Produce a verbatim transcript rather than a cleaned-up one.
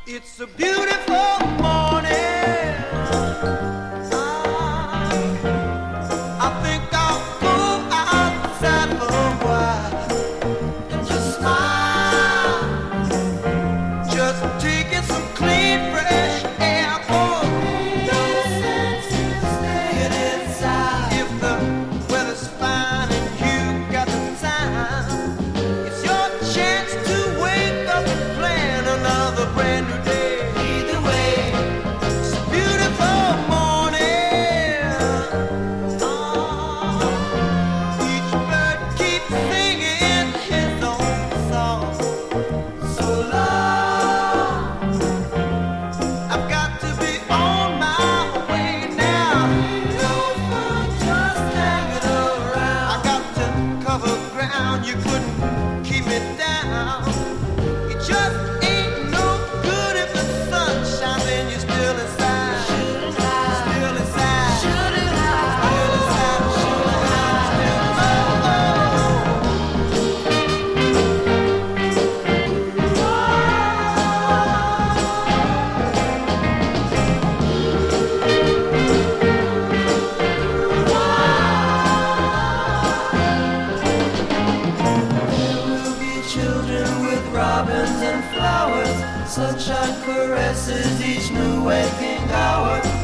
It's a beautiful morning. Ah, I think I'll go outside for a while and just smile. Just taking some clean, fresh air. Oh, no sense in staying inside. If the weather's fine and you got the time, it's your chance to wake up and plan another brand new day. Either way, it's a beautiful morning. Ah, each bird keeps singing his own song. So long, I've got to be on my way now. No fun just hanging around. I got to cover ground. You couldn't keep me down. It just ain't no good if the sun shines and you're still inside. Still inside. Still inside. Still inside. Still There will be children with robins and flowers. Sunshine caresses each new waking hour.